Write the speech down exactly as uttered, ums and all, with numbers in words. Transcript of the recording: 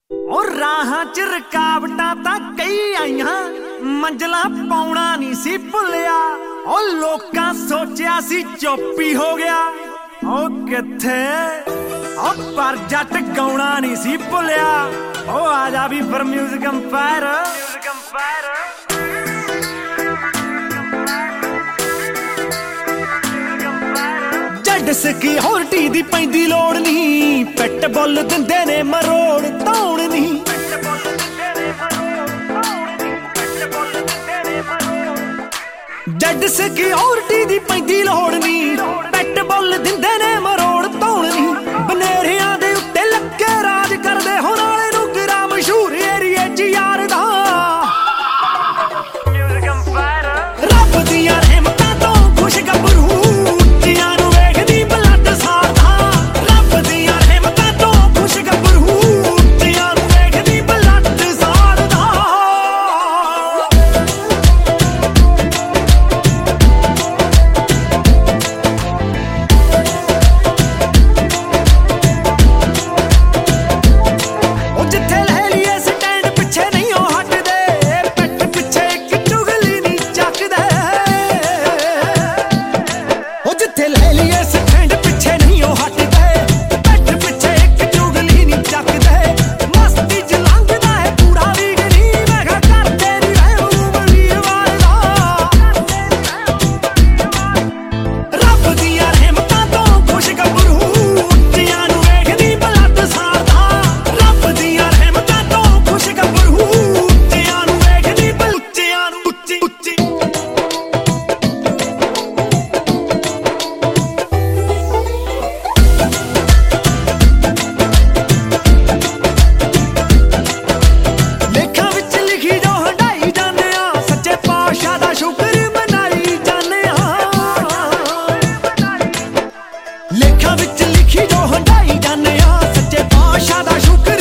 और राहां च रुकावटां तां कई आईयां, मंजिलां पाउणा नहीं सी भुल्लिया। और लोकां सोचिया सी चुप ही हो गया, ओ किथे ओ पर जट गाउणा नहीं सी भुल्लिया। ओ आजा भी फिर music empire, music empire. Security दी पैंदी लोड़ नहीं, पिट बुल दिंदे ने मरोड़ धौण नहीं। जड सिक्योरिटी दी पैंदी लोड़ नहीं, पिट बुल दिंदे ने मरोड़ धौण नहीं। बनेरियां दे उत्ते लगे राज करदे हो नाले नुगरा मशहूर एरिए च यार दा। रब दियां रहमतां तो खुश गबरू लेखा विच लिखी जो हंडाई जाने आ, सच्चे पातशाह दा शुक्र